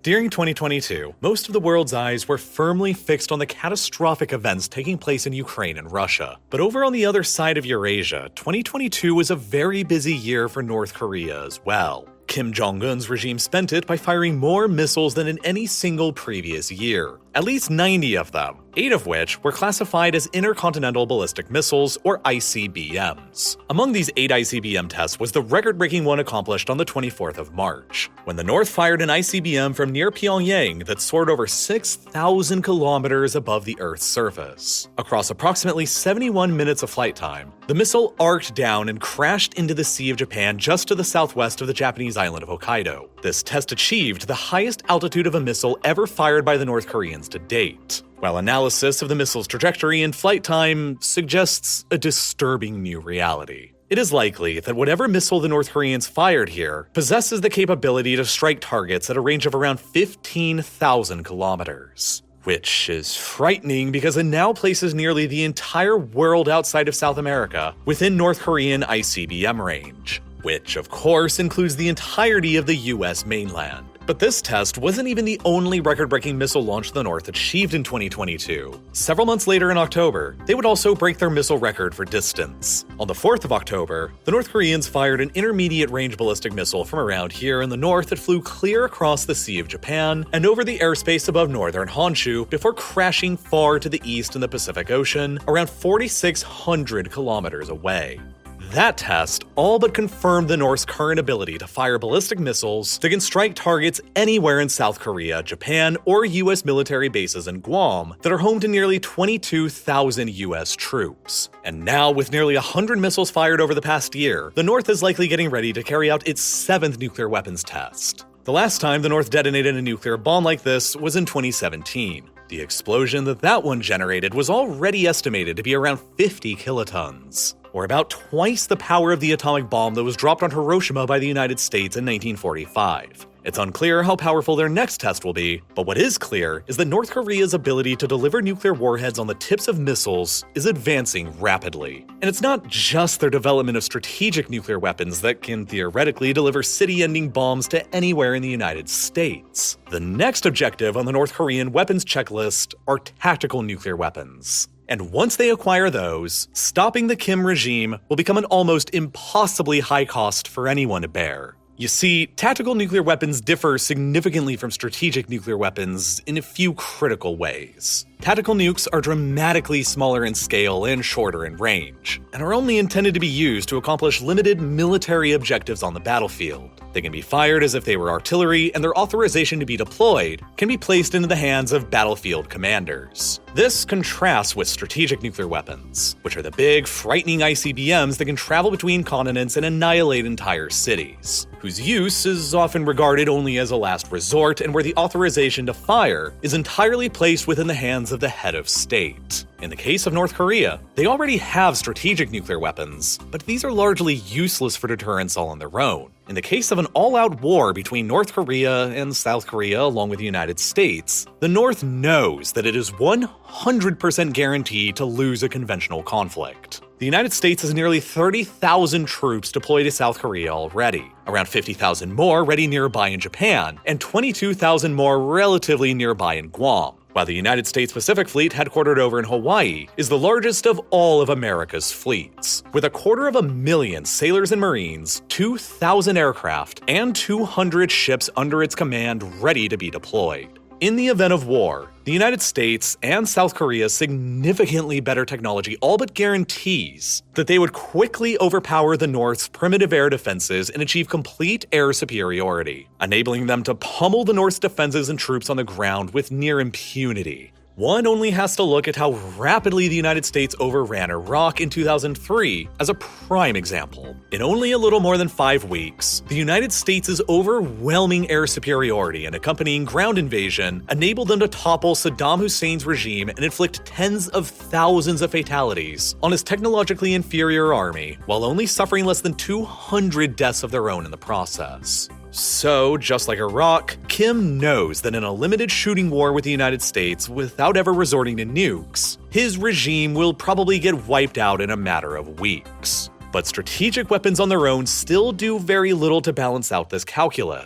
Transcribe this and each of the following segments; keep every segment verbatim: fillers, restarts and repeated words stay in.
During twenty twenty-two, most of the world's eyes were firmly fixed on the catastrophic events taking place in Ukraine and Russia. But over on the other side of Eurasia, twenty twenty-two was a very busy year for North Korea as well. Kim Jong-un's regime spent it by firing more missiles than in any single previous year. At least ninety of them, eight of which were classified as intercontinental ballistic missiles, or I C B Ms. Among these eight I C B M tests was the record-breaking one accomplished on the twenty-fourth of March, when the North fired an I C B M from near Pyongyang that soared over six thousand kilometers above the Earth's surface. Across approximately seventy-one minutes of flight time, the missile arced down and crashed into the Sea of Japan just to the southwest of the Japanese island of Hokkaido. This test achieved the highest altitude of a missile ever fired by the North Koreans to date, while analysis of the missile's trajectory and flight time suggests a disturbing new reality. It is likely that whatever missile the North Koreans fired here possesses the capability to strike targets at a range of around fifteen thousand kilometers. Which is frightening because it now places nearly the entire world outside of South America within North Korean I C B M range, which of course includes the entirety of the U S mainland. But this test wasn't even the only record-breaking missile launch the North achieved in twenty twenty-two. Several months later in October, they would also break their missile record for distance. On the fourth of October, the North Koreans fired an intermediate-range ballistic missile from around here in the north that flew clear across the Sea of Japan and over the airspace above northern Honshu before crashing far to the east in the Pacific Ocean, around forty-six hundred kilometers away. That test all but confirmed the North's current ability to fire ballistic missiles that can strike targets anywhere in South Korea, Japan, or U S military bases in Guam that are home to nearly twenty-two thousand U S troops. And now, with nearly one hundred missiles fired over the past year, the North is likely getting ready to carry out its seventh nuclear weapons test. The last time the North detonated a nuclear bomb like this was in twenty seventeen. The explosion that that one generated was already estimated to be around fifty kilotons, or about twice the power of the atomic bomb that was dropped on Hiroshima by the United States in nineteen forty-five. It's unclear how powerful their next test will be, but what is clear is that North Korea's ability to deliver nuclear warheads on the tips of missiles is advancing rapidly. And it's not just their development of strategic nuclear weapons that can theoretically deliver city-ending bombs to anywhere in the United States. The next objective on the North Korean weapons checklist are tactical nuclear weapons. And once they acquire those, stopping the Kim regime will become an almost impossibly high cost for anyone to bear. You see, tactical nuclear weapons differ significantly from strategic nuclear weapons in a few critical ways. Tactical nukes are dramatically smaller in scale and shorter in range, and are only intended to be used to accomplish limited military objectives on the battlefield. They can be fired as if they were artillery, and their authorization to be deployed can be placed into the hands of battlefield commanders. This contrasts with strategic nuclear weapons, which are the big, frightening I C B Ms that can travel between continents and annihilate entire cities, whose use is often regarded only as a last resort and where the authorization to fire is entirely placed within the hands of the head of state. In the case of North Korea, they already have strategic nuclear weapons, but these are largely useless for deterrence all on their own. In the case of an all-out war between North Korea and South Korea along with the United States, the North knows that it is one hundred percent guaranteed to lose a conventional conflict. The United States has nearly thirty thousand troops deployed to South Korea already, around fifty thousand more ready nearby in Japan, and twenty-two thousand more relatively nearby in Guam, while the United States Pacific Fleet, headquartered over in Hawaii, is the largest of all of America's fleets, with a quarter of a million sailors and Marines, two thousand aircraft, and two hundred ships under its command ready to be deployed. In the event of war, the United States and South Korea's significantly better technology all but guarantees that they would quickly overpower the North's primitive air defenses and achieve complete air superiority, enabling them to pummel the North's defenses and troops on the ground with near impunity. One only has to look at how rapidly the United States overran Iraq in two thousand three as a prime example. In only a little more than five weeks, the United States' overwhelming air superiority and accompanying ground invasion enabled them to topple Saddam Hussein's regime and inflict tens of thousands of fatalities on his technologically inferior army, while only suffering less than two hundred deaths of their own in the process. So, just like Iraq, Kim knows that in a limited shooting war with the United States without ever resorting to nukes, his regime will probably get wiped out in a matter of weeks. But strategic weapons on their own still do very little to balance out this calculus.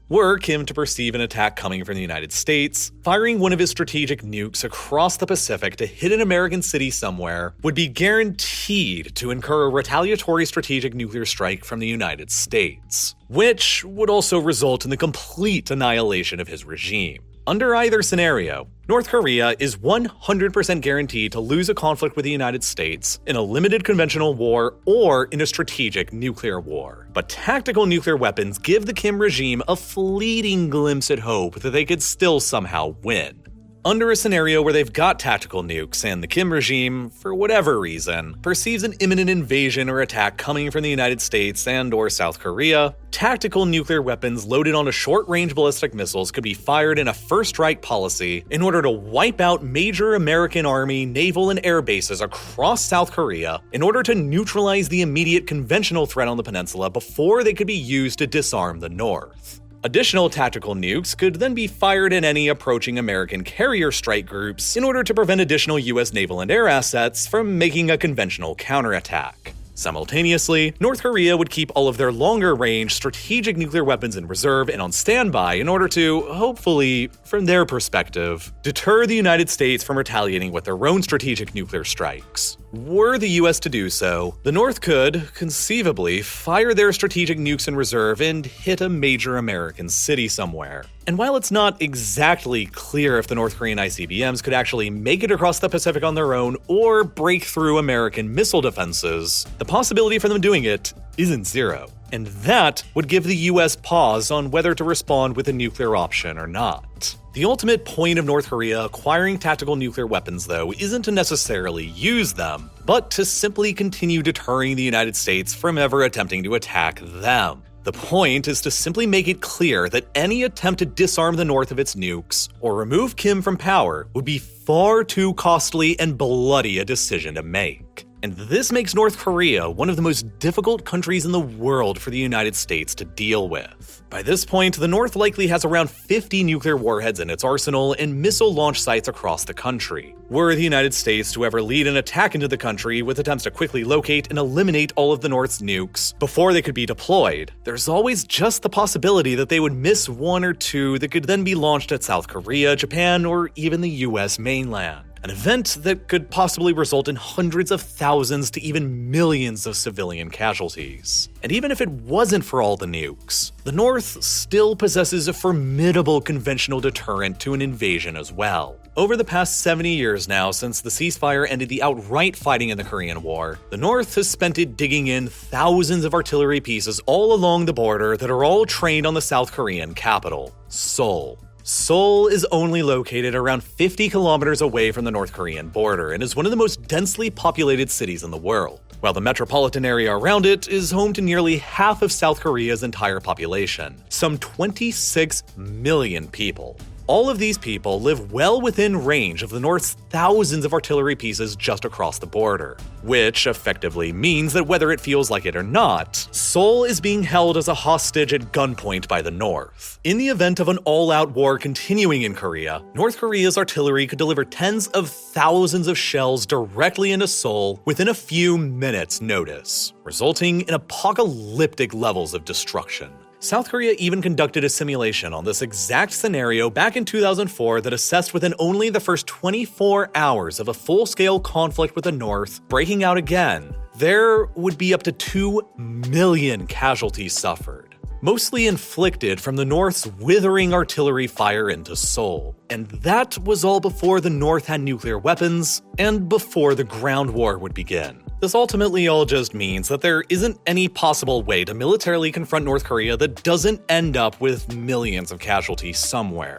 Were Kim to perceive an attack coming from the United States, firing one of his strategic nukes across the Pacific to hit an American city somewhere would be guaranteed to incur a retaliatory strategic nuclear strike from the United States, which would also result in the complete annihilation of his regime. Under either scenario, North Korea is one hundred percent guaranteed to lose a conflict with the United States in a limited conventional war or in a strategic nuclear war. But tactical nuclear weapons give the Kim regime a fleeting glimpse at hope that they could still somehow win. Under a scenario where they've got tactical nukes and the Kim regime, for whatever reason, perceives an imminent invasion or attack coming from the United States and or South Korea, tactical nuclear weapons loaded onto short-range ballistic missiles could be fired in a first strike policy in order to wipe out major American Army, naval, and air bases across South Korea in order to neutralize the immediate conventional threat on the peninsula before they could be used to disarm the North. Additional tactical nukes could then be fired at any approaching American carrier strike groups in order to prevent additional U S naval and air assets from making a conventional counterattack. Simultaneously, North Korea would keep all of their longer-range strategic nuclear weapons in reserve and on standby in order to, hopefully, from their perspective, deter the United States from retaliating with their own strategic nuclear strikes. Were the U S to do so, the North could, conceivably, fire their strategic nukes in reserve and hit a major American city somewhere. And while it's not exactly clear if the North Korean I C B Ms could actually make it across the Pacific on their own or break through American missile defenses, the possibility for them doing it isn't zero. And that would give the U S pause on whether to respond with a nuclear option or not. The ultimate point of North Korea acquiring tactical nuclear weapons, though, isn't to necessarily use them, but to simply continue deterring the United States from ever attempting to attack them. The point is to simply make it clear that any attempt to disarm the North of its nukes or remove Kim from power would be far too costly and bloody a decision to make. And this makes North Korea one of the most difficult countries in the world for the United States to deal with. By this point, the North likely has around fifty nuclear warheads in its arsenal and missile launch sites across the country. Were the United States to ever lead an attack into the country with attempts to quickly locate and eliminate all of the North's nukes before they could be deployed, there's always just the possibility that they would miss one or two that could then be launched at South Korea, Japan, or even the U S mainland. An event that could possibly result in hundreds of thousands to even millions of civilian casualties. And even if it wasn't for all the nukes, the North still possesses a formidable conventional deterrent to an invasion as well. Over the past seventy years now, since the ceasefire ended the outright fighting in the Korean War, the North has spent it digging in thousands of artillery pieces all along the border that are all trained on the South Korean capital, Seoul. Seoul is only located around fifty kilometers away from the North Korean border and is one of the most densely populated cities in the world, while the metropolitan area around it is home to nearly half of South Korea's entire population, some twenty-six million people. All of these people live well within range of the North's thousands of artillery pieces just across the border, which effectively means that whether it feels like it or not, Seoul is being held as a hostage at gunpoint by the North. In the event of an all-out war continuing in Korea, North Korea's artillery could deliver tens of thousands of shells directly into Seoul within a few minutes' notice, resulting in apocalyptic levels of destruction. South Korea even conducted a simulation on this exact scenario back in two thousand four that assessed within only the first twenty-four hours of a full-scale conflict with the North breaking out again, there would be up to two million casualties suffered, mostly inflicted from the North's withering artillery fire into Seoul. And that was all before the North had nuclear weapons and before the ground war would begin. This ultimately all just means that there isn't any possible way to militarily confront North Korea that doesn't end up with millions of casualties somewhere.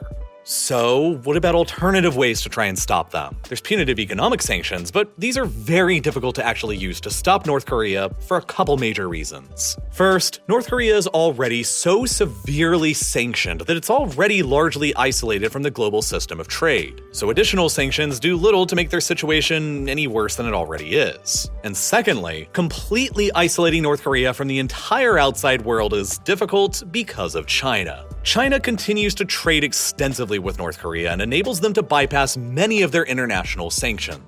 So, what about alternative ways to try and stop them? There's punitive economic sanctions, but these are very difficult to actually use to stop North Korea for a couple major reasons. First, North Korea is already so severely sanctioned that it's already largely isolated from the global system of trade. So additional sanctions do little to make their situation any worse than it already is. And secondly, completely isolating North Korea from the entire outside world is difficult because of China. China continues to trade extensively with North Korea and enables them to bypass many of their international sanctions.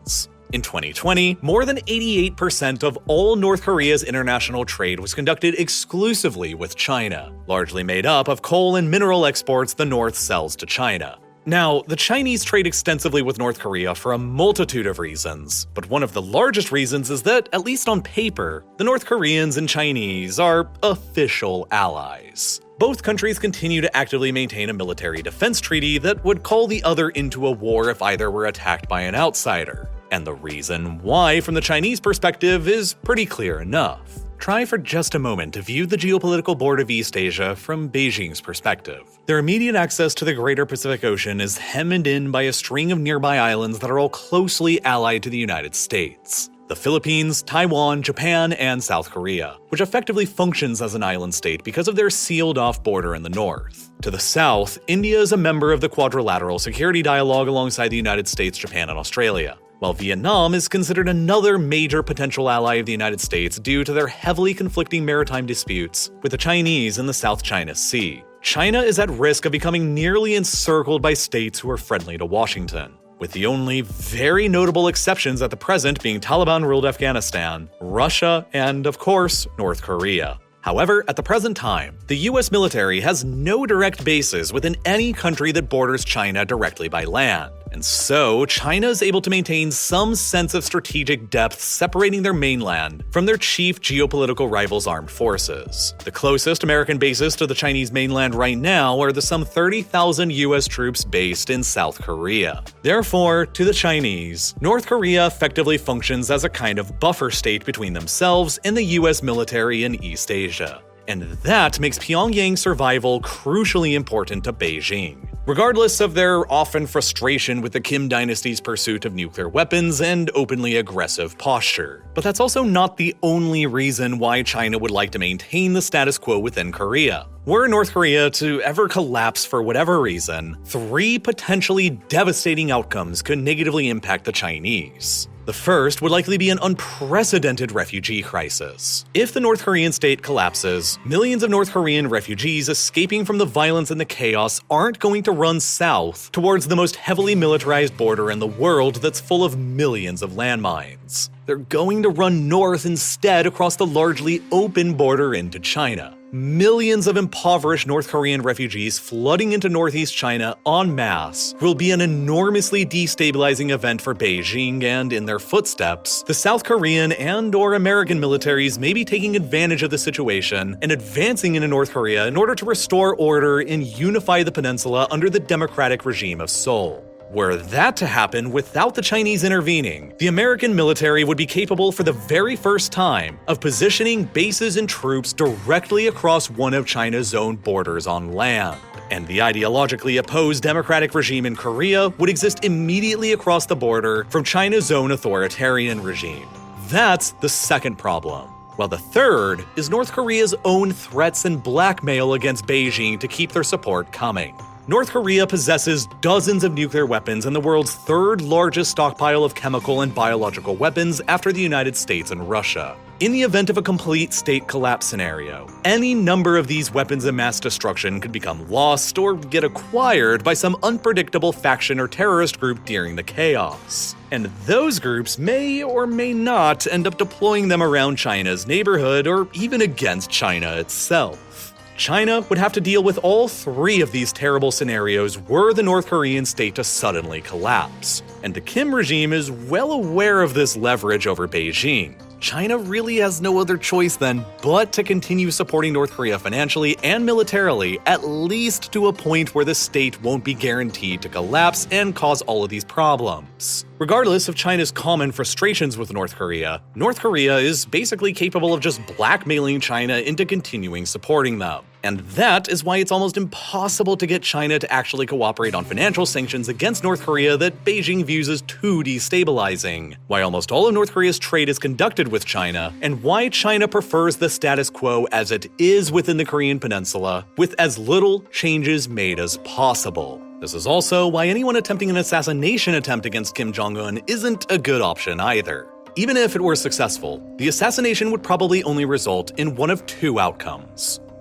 In twenty twenty, more than eighty-eight percent of all North Korea's international trade was conducted exclusively with China, largely made up of coal and mineral exports the North sells to China. Now, the Chinese trade extensively with North Korea for a multitude of reasons, but one of the largest reasons is that, at least on paper, the North Koreans and Chinese are official allies. Both countries continue to actively maintain a military defense treaty that would call the other into a war if either were attacked by an outsider. And the reason why, from the Chinese perspective, is pretty clear enough. Try for just a moment to view the geopolitical board of East Asia from Beijing's perspective. Their immediate access to the greater Pacific Ocean is hemmed in by a string of nearby islands that are all closely allied to the United States. The Philippines, Taiwan, Japan, and South Korea, which effectively functions as an island state because of their sealed-off border in the north. To the south, India is a member of the Quadrilateral Security Dialogue alongside the United States, Japan, and Australia, while Vietnam is considered another major potential ally of the United States due to their heavily conflicting maritime disputes with the Chinese in the South China Sea. China is at risk of becoming nearly encircled by states who are friendly to Washington, with the only very notable exceptions at the present being Taliban-ruled Afghanistan, Russia, and, of course, North Korea. However, at the present time, the U S military has no direct bases within any country that borders China directly by land. And so, China is able to maintain some sense of strategic depth separating their mainland from their chief geopolitical rivals' armed forces. The closest American bases to the Chinese mainland right now are the some thirty thousand U S troops based in South Korea. Therefore, to the Chinese, North Korea effectively functions as a kind of buffer state between themselves and the U S military in East Asia. And that makes Pyongyang's survival crucially important to Beijing. Regardless of their often frustration with the Kim dynasty's pursuit of nuclear weapons and openly aggressive posture. But that's also not the only reason why China would like to maintain the status quo within Korea. Were North Korea to ever collapse for whatever reason, three potentially devastating outcomes could negatively impact the Chinese. The first would likely be an unprecedented refugee crisis. If the North Korean state collapses, millions of North Korean refugees escaping from the violence and the chaos aren't going to run south towards the most heavily militarized border in the world that's full of millions of landmines. They're going to run north instead across the largely open border into China. Millions of impoverished North Korean refugees flooding into northeast China en masse will be an enormously destabilizing event for Beijing, and in their footsteps, the South Korean and or American militaries may be taking advantage of the situation and advancing into North Korea in order to restore order and unify the peninsula under the democratic regime of Seoul. Were that to happen without the Chinese intervening, the American military would be capable for the very first time of positioning bases and troops directly across one of China's own borders on land. And the ideologically opposed democratic regime in Korea would exist immediately across the border from China's own authoritarian regime. That's the second problem. While the third is North Korea's own threats and blackmail against Beijing to keep their support coming. North Korea possesses dozens of nuclear weapons and the world's third largest stockpile of chemical and biological weapons after the United States and Russia. In the event of a complete state collapse scenario, any number of these weapons of mass destruction could become lost or get acquired by some unpredictable faction or terrorist group during the chaos. And those groups may or may not end up deploying them around China's neighborhood or even against China itself. China would have to deal with all three of these terrible scenarios were the North Korean state to suddenly collapse. And the Kim regime is well aware of this leverage over Beijing. China really has no other choice then but to continue supporting North Korea financially and militarily, at least to a point where the state won't be guaranteed to collapse and cause all of these problems. Regardless of China's common frustrations with North Korea, North Korea is basically capable of just blackmailing China into continuing supporting them. And that is why it's almost impossible to get China to actually cooperate on financial sanctions against North Korea that Beijing views as too destabilizing, why almost all of North Korea's trade is conducted with China, and why China prefers the status quo as it is within the Korean peninsula, with as little changes made as possible. This is also why anyone attempting an assassination attempt against Kim Jong-un isn't a good option either. Even if it were successful, the assassination would probably only result in one of two outcomes.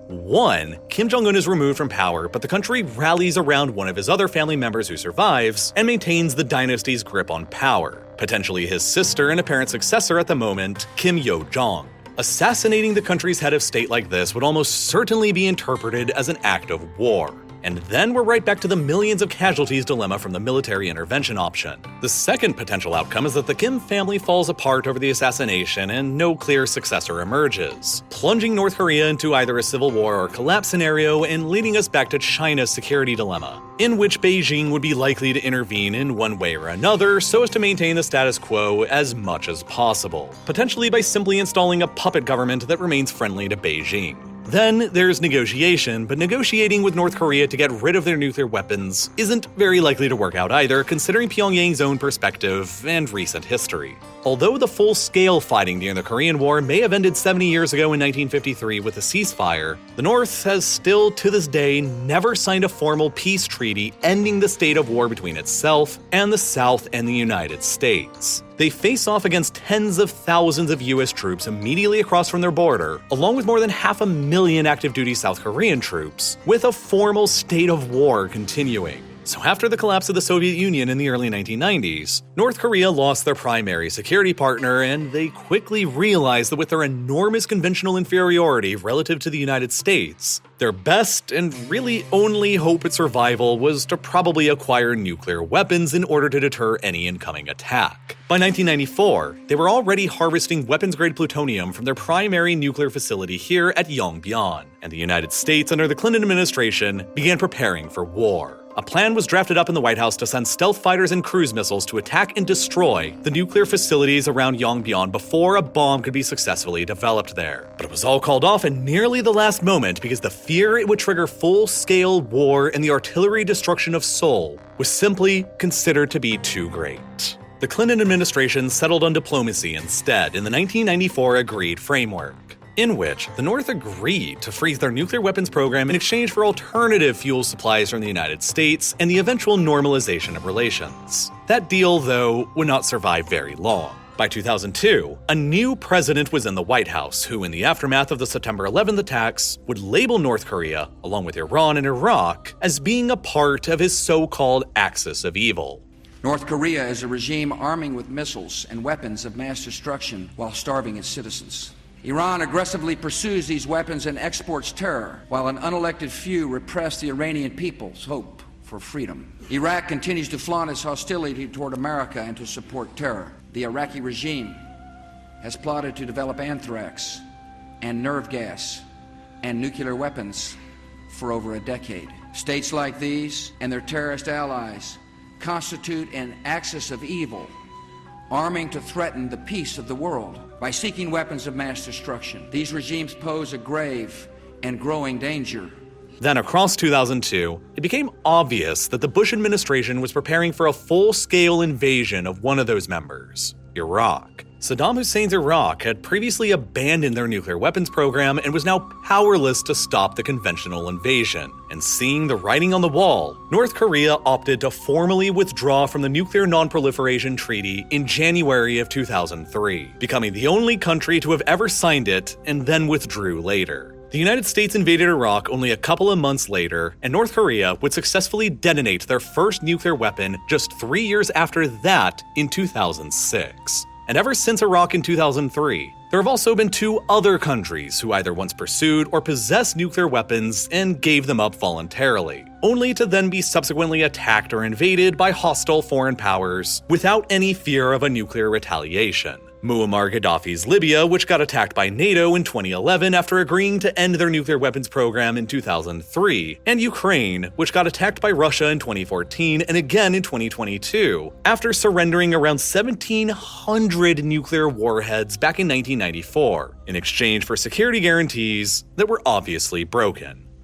One, Kim Jong-un is removed from power, but the country rallies around one of his other family members who survives and maintains the dynasty's grip on power, potentially his sister and apparent successor at the moment, Kim Yo-jong. Assassinating the country's head of state like this would almost certainly be interpreted as an act of war. And then we're right back to the millions of casualties dilemma from the military intervention option. The second potential outcome is that the Kim family falls apart over the assassination and no clear successor emerges, plunging North Korea into either a civil war or collapse scenario and leading us back to China's security dilemma, in which Beijing would be likely to intervene in one way or another so as to maintain the status quo as much as possible, potentially by simply installing a puppet government that remains friendly to Beijing. Then there's negotiation, but negotiating with North Korea to get rid of their nuclear weapons isn't very likely to work out either, considering Pyongyang's own perspective and recent history. Although the full-scale fighting during the Korean War may have ended seventy years ago in nineteen fifty-three with a ceasefire, the North has still to this day never signed a formal peace treaty ending the state of war between itself and the South and the United States. They face off against tens of thousands of U S troops immediately across from their border, along with more than half a million active-duty South Korean troops, with a formal state of war continuing. So after the collapse of the Soviet Union in the early nineteen nineties, North Korea lost their primary security partner, and they quickly realized that with their enormous conventional inferiority relative to the United States, their best and really only hope at survival was to probably acquire nuclear weapons in order to deter any incoming attack. By nineteen ninety-four, they were already harvesting weapons-grade plutonium from their primary nuclear facility here at Yongbyon, and the United States under the Clinton administration began preparing for war. A plan was drafted up in the White House to send stealth fighters and cruise missiles to attack and destroy the nuclear facilities around Yongbyon before a bomb could be successfully developed there. But it was all called off at nearly the last moment because the fear it would trigger full-scale war and the artillery destruction of Seoul was simply considered to be too great. The Clinton administration settled on diplomacy instead in the nineteen ninety-four Agreed Framework, in which the North agreed to freeze their nuclear weapons program in exchange for alternative fuel supplies from the United States and the eventual normalization of relations. That deal, though, would not survive very long. By two thousand two, a new president was in the White House who, in the aftermath of the September eleventh attacks, would label North Korea, along with Iran and Iraq, as being a part of his so-called axis of evil. North Korea is a regime arming with missiles and weapons of mass destruction while starving its citizens. Iran aggressively pursues these weapons and exports terror, while an unelected few repress the Iranian people's hope for freedom. Iraq continues to flaunt its hostility toward America and to support terror. The Iraqi regime has plotted to develop anthrax and nerve gas and nuclear weapons for over a decade. States like these and their terrorist allies constitute an axis of evil, arming to threaten the peace of the world by seeking weapons of mass destruction. These regimes pose a grave and growing danger. Then across two thousand two, it became obvious that the Bush administration was preparing for a full-scale invasion of one of those members, Iraq. Saddam Hussein's Iraq had previously abandoned their nuclear weapons program and was now powerless to stop the conventional invasion. And seeing the writing on the wall, North Korea opted to formally withdraw from the Nuclear Non-Proliferation Treaty in January of two thousand three, becoming the only country to have ever signed it and then withdrew later. The United States invaded Iraq only a couple of months later, and North Korea would successfully detonate their first nuclear weapon just three years after that in two thousand six. And ever since Iraq in two thousand three, there have also been two other countries who either once pursued or possessed nuclear weapons and gave them up voluntarily, only to then be subsequently attacked or invaded by hostile foreign powers without any fear of a nuclear retaliation. Muammar Gaddafi's Libya, which got attacked by NATO in twenty eleven after agreeing to end their nuclear weapons program in two thousand three, and Ukraine, which got attacked by Russia in twenty fourteen and again in twenty twenty-two, after surrendering around seventeen hundred nuclear warheads back in nineteen ninety-four, in exchange for security guarantees that were obviously broken.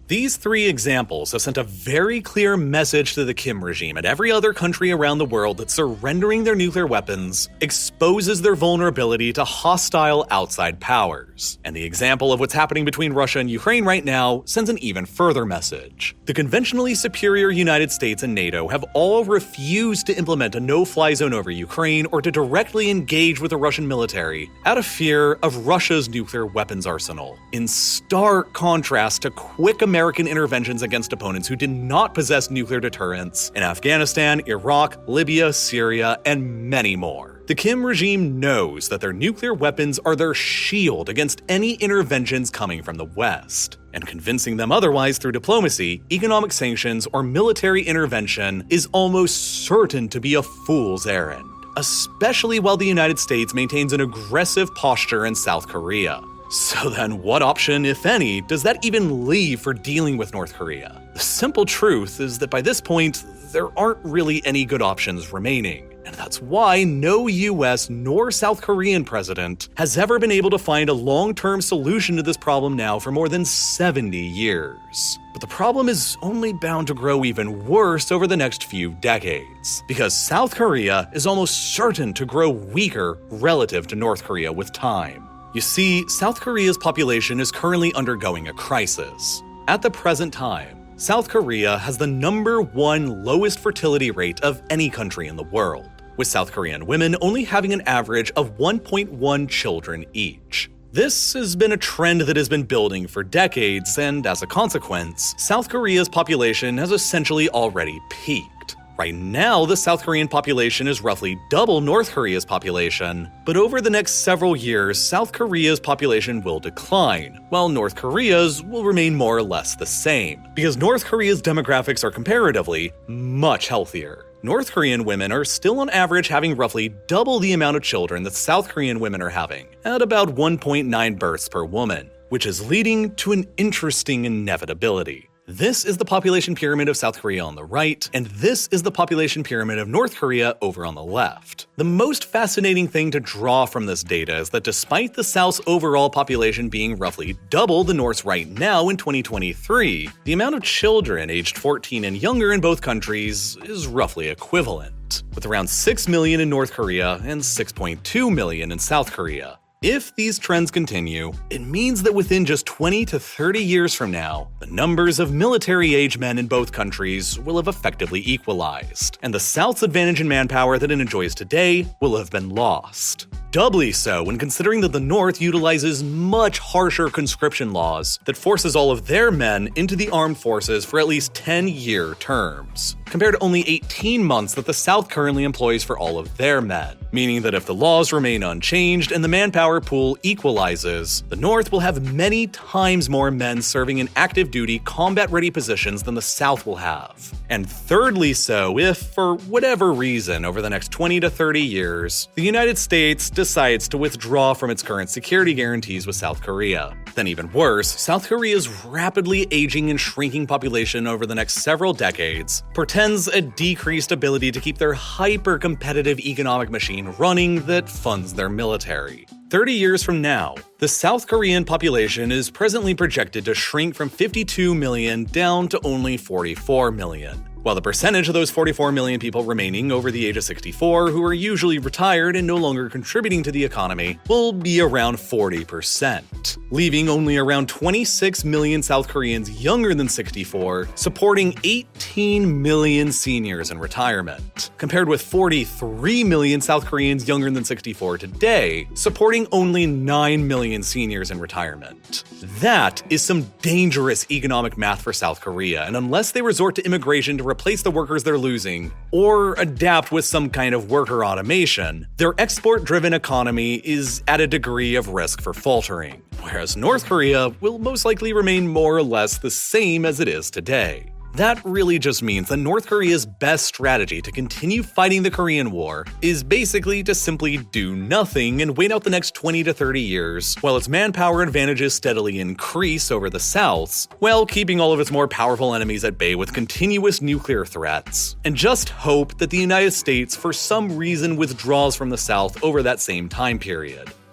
These three examples have sent a very clear message to the Kim regime and every other country around the world that surrendering their nuclear weapons exposes their vulnerability to hostile outside powers. And the example of what's happening between Russia and Ukraine right now sends an even further message. The conventionally superior United States and NATO have all refused to implement a no-fly zone over Ukraine or to directly engage with the Russian military out of fear of Russia's nuclear weapons arsenal, in stark contrast to quick American interventions against opponents who did not possess nuclear deterrents in Afghanistan, Iraq, Libya, Syria, and many more. The Kim regime knows that their nuclear weapons are their shield against any interventions coming from the West, and convincing them otherwise through diplomacy, economic sanctions, or military intervention is almost certain to be a fool's errand, especially while the United States maintains an aggressive posture in South Korea. So then what option, if any, does that even leave for dealing with North Korea? The simple truth is that by this point, there aren't really any good options remaining. And that's why no U S nor South Korean president has ever been able to find a long-term solution to this problem now for more than seventy years. But the problem is only bound to grow even worse over the next few decades, because South Korea is almost certain to grow weaker relative to North Korea with time. You see, South Korea's population is currently undergoing a crisis. At the present time, South Korea has the number one lowest fertility rate of any country in the world, with South Korean women only having an average of one point one children each. This has been a trend that has been building for decades, and as a consequence, South Korea's population has essentially already peaked. Right now, the South Korean population is roughly double North Korea's population, but over the next several years, South Korea's population will decline, while North Korea's will remain more or less the same, because North Korea's demographics are comparatively much healthier. North Korean women are still on average having roughly double the amount of children that South Korean women are having, at about one point nine births per woman, which is leading to an interesting inevitability. This is the population pyramid of South Korea on the right, and this is the population pyramid of North Korea over on the left. The most fascinating thing to draw from this data is that despite the South's overall population being roughly double the North's right now in twenty twenty-three, the amount of children aged fourteen and younger in both countries is roughly equivalent, with around six million in North Korea and six point two million in South Korea. If these trends continue, it means that within just twenty to thirty years from now, the numbers of military-age men in both countries will have effectively equalized, and the South's advantage in manpower that it enjoys today will have been lost. Doubly so when considering that the North utilizes much harsher conscription laws that forces all of their men into the armed forces for at least ten-year terms, compared to only eighteen months that the South currently employs for all of their men, meaning that if the laws remain unchanged and the manpower pool equalizes, the North will have many times more men serving in active-duty, combat-ready positions than the South will have. And thirdly so if, for whatever reason, over the next twenty to thirty years, the United States decides to withdraw from its current security guarantees with South Korea. Then even worse, South Korea's rapidly aging and shrinking population over the next several decades portends a decreased ability to keep their hyper-competitive economic machine running that funds their military. thirty years from now, the South Korean population is presently projected to shrink from fifty-two million down to only forty-four million, while the percentage of those forty-four million people remaining over the age of sixty-four who are usually retired and no longer contributing to the economy will be around forty percent, leaving only around twenty-six million South Koreans younger than sixty-four, supporting eighteen million seniors in retirement, compared with forty-three million South Koreans younger than sixty-four today, supporting only nine million seniors in retirement. That is some dangerous economic math for South Korea, and unless they resort to immigration to replace the workers they're losing, or adapt with some kind of worker automation, their export-driven economy is at a degree of risk for faltering, whereas North Korea will most likely remain more or less the same as it is today. That really just means that North Korea's best strategy to continue fighting the Korean War is basically to simply do nothing and wait out the next twenty to thirty years while its manpower advantages steadily increase over the South's, while keeping all of its more powerful enemies at bay with continuous nuclear threats, and just hope that the United States for some reason withdraws from the South over that same time period.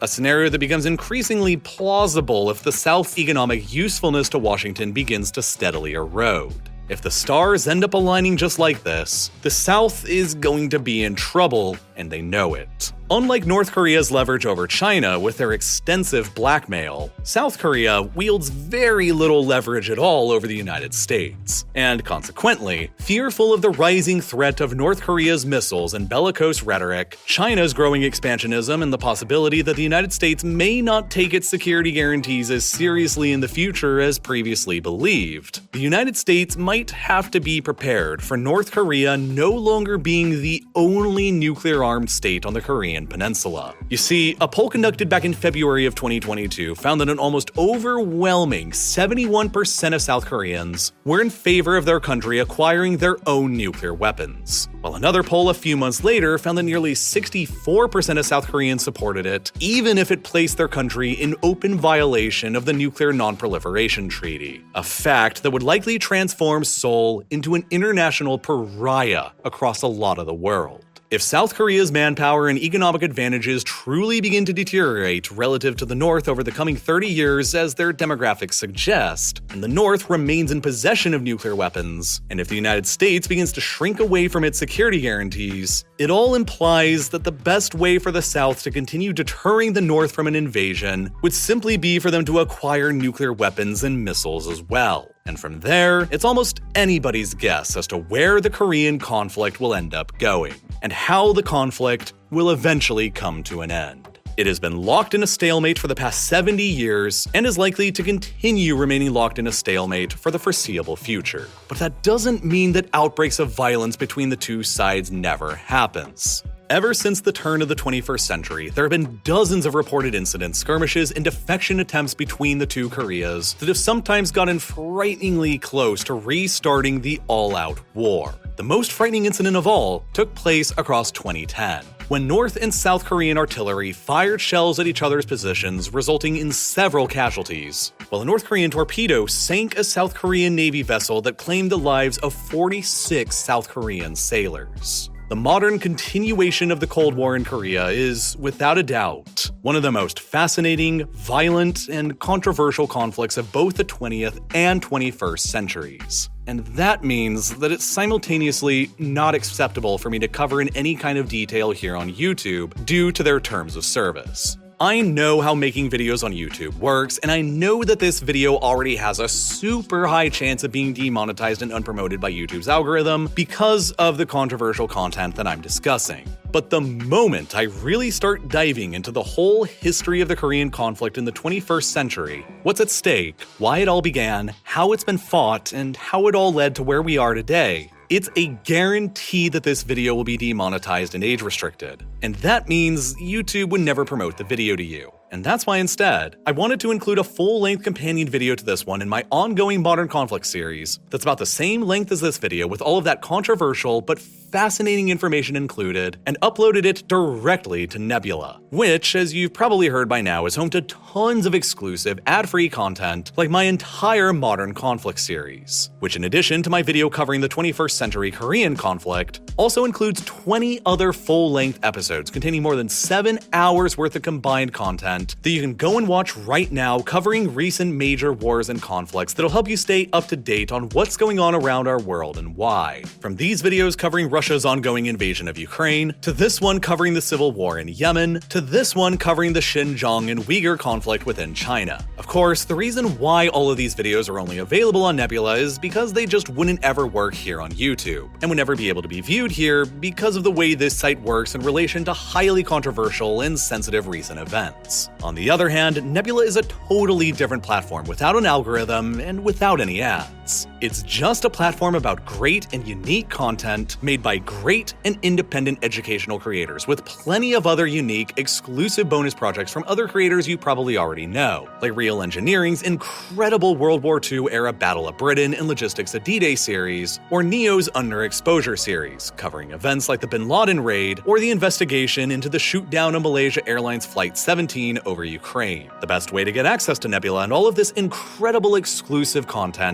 a scenario that becomes increasingly plausible if the South's economic usefulness to Washington begins to steadily erode. If the stars end up aligning just like this, the South is going to be in trouble, and they know it. Unlike North Korea's leverage over China with their extensive blackmail, South Korea wields very little leverage at all over the United States. And consequently, fearful of the rising threat of North Korea's missiles and bellicose rhetoric, China's growing expansionism, and the possibility that the United States may not take its security guarantees as seriously in the future as previously believed, the United States might have to be prepared for North Korea no longer being the only nuclear-armed state on the Korean Peninsula. You see, a poll conducted back in February of twenty twenty-two found that an almost overwhelming seventy-one percent of South Koreans were in favor of their country acquiring their own nuclear weapons, while another poll a few months later found that nearly sixty-four percent of South Koreans supported it, even if it placed their country in open violation of the Nuclear Non-Proliferation Treaty, a fact that would likely transform Seoul into an international pariah across a lot of the world. If South Korea's manpower and economic advantages truly begin to deteriorate relative to the North over the coming thirty years as their demographics suggest, and the North remains in possession of nuclear weapons, and if the United States begins to shrink away from its security guarantees, it all implies that the best way for the South to continue deterring the North from an invasion would simply be for them to acquire nuclear weapons and missiles as well. And from there, it's almost anybody's guess as to where the Korean conflict will end up going, and how the conflict will eventually come to an end. It has been locked in a stalemate for the past seventy years, and is likely to continue remaining locked in a stalemate for the foreseeable future. But that doesn't mean that outbreaks of violence between the two sides never happens. Ever since the turn of the twenty-first century, there have been dozens of reported incidents, skirmishes, and defection attempts between the two Koreas that have sometimes gotten frighteningly close to restarting the all-out war. The most frightening incident of all took place across twenty ten, when North and South Korean artillery fired shells at each other's positions, resulting in several casualties, while a North Korean torpedo sank a South Korean Navy vessel that claimed the lives of forty-six South Korean sailors. The modern continuation of the Cold War in Korea is, without a doubt, one of the most fascinating, violent, and controversial conflicts of both the twentieth and twenty-first centuries. And that means that it's simultaneously not acceptable for me to cover in any kind of detail here on YouTube due to their terms of service. I know how making videos on YouTube works, and I know that this video already has a super high chance of being demonetized and unpromoted by YouTube's algorithm because of the controversial content that I'm discussing. But the moment I really start diving into the whole history of the Korean conflict in the twenty-first century, what's at stake, why it all began, how it's been fought, and how it all led to where we are today, it's a guarantee that this video will be demonetized and age restricted. And that means YouTube would never promote the video to you. And that's why instead, I wanted to include a full-length companion video to this one in my ongoing Modern Conflict series that's about the same length as this video with all of that controversial but fascinating information included, and uploaded it directly to Nebula, which, as you've probably heard by now, is home to tons of exclusive ad-free content like my entire Modern Conflict series, which in addition to my video covering the twenty-first century Korean conflict, also includes twenty other full-length episodes containing more than seven hours worth of combined content that you can go and watch right now, covering recent major wars and conflicts that'll help you stay up to date on what's going on around our world and why. From these videos covering Russia's ongoing invasion of Ukraine, to this one covering the civil war in Yemen, to this one covering the Xinjiang and Uyghur conflict within China. Of course, the reason why all of these videos are only available on Nebula is because they just wouldn't ever work here on YouTube, and would never be able to be viewed here because of the way this site works in relation to highly controversial and sensitive recent events. On the other hand, Nebula is a totally different platform without an algorithm and without any ads. It's just a platform about great and unique content made by great and independent educational creators, with plenty of other unique, exclusive bonus projects from other creators you probably already know, like Real Engineering's incredible World War Two era Battle of Britain and Logistics of D-Day series, or Neo's Underexposure series, covering events like the Bin Laden raid or the investigation into the shoot-down of Malaysia Airlines Flight seventeen over Ukraine. The best way to get access to Nebula and all of this incredible exclusive content is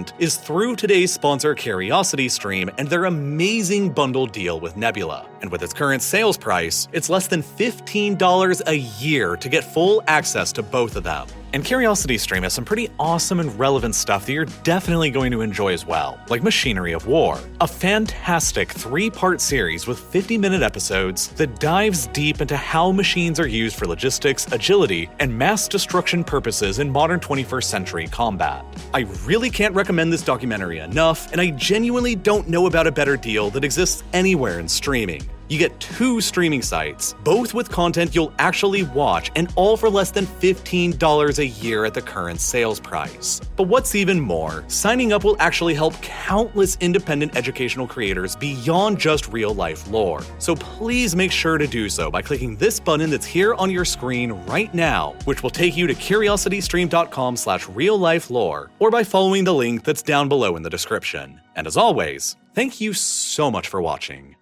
through today's sponsor CuriosityStream and their amazing bundle deal with Nebula. And with its current sales price, it's less than fifteen dollars a year to get full access to both of them. And CuriosityStream has some pretty awesome and relevant stuff that you're definitely going to enjoy as well, like Machinery of War, a fantastic three-part series with fifty-minute episodes that dives deep into how machines are used for logistics, agility, and mass destruction purposes in modern twenty-first century combat. I really can't recommend this documentary enough, and I genuinely don't know about a better deal that exists anywhere in streaming. You get two streaming sites, both with content you'll actually watch, and all for less than fifteen dollars a year at the current sales price. But what's even more, signing up will actually help countless independent educational creators beyond just real-life lore. So please make sure to do so by clicking this button that's here on your screen right now, which will take you to curiositystream.com slash real-life-lore, or by following the link that's down below in the description. And as always, thank you so much for watching.